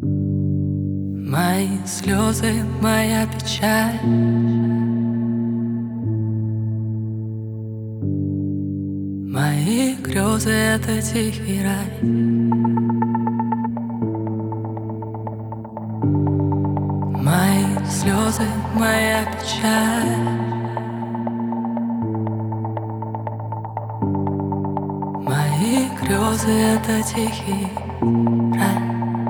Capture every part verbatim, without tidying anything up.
Мои слезы, моя печаль, мои грезы — это тихий рай. Мои слезы, моя печаль, мои грезы — это тихий рай.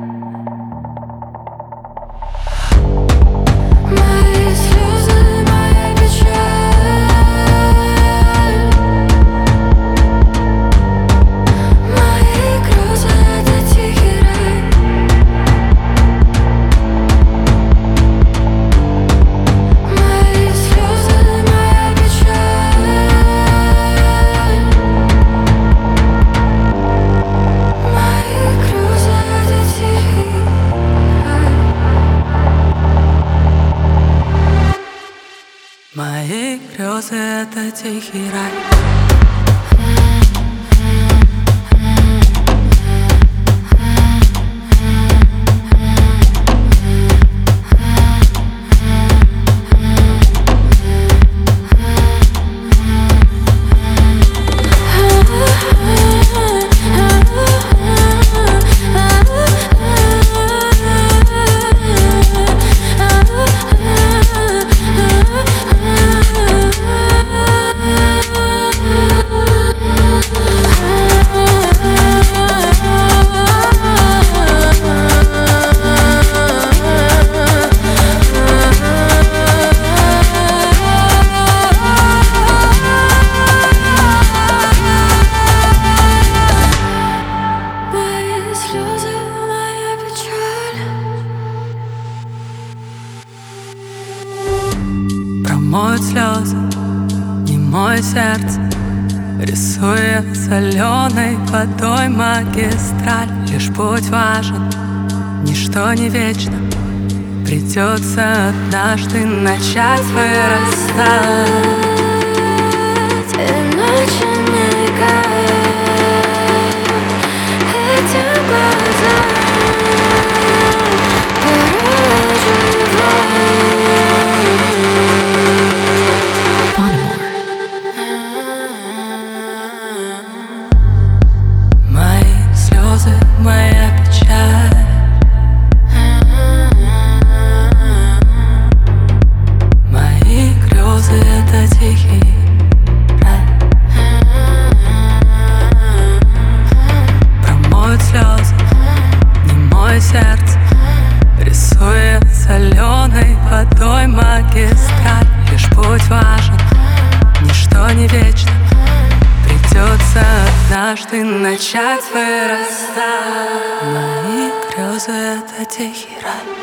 Мои грезы — это тихий рай. Промоют слезы, не мой сердце, рисуя соленой водой магистраль. Лишь путь важен, ничто не вечно. Придется однажды начать вырастать, иначе не играть этим глазам. Моя печаль, мои грезы — это тихий рай. Промоют слезы, не мой сердце, рисуя соленой водой магистраль. Лишь путь важен, ничто не вечно. Придется однажды начать вырастать. Мои грезы — это тихий рай.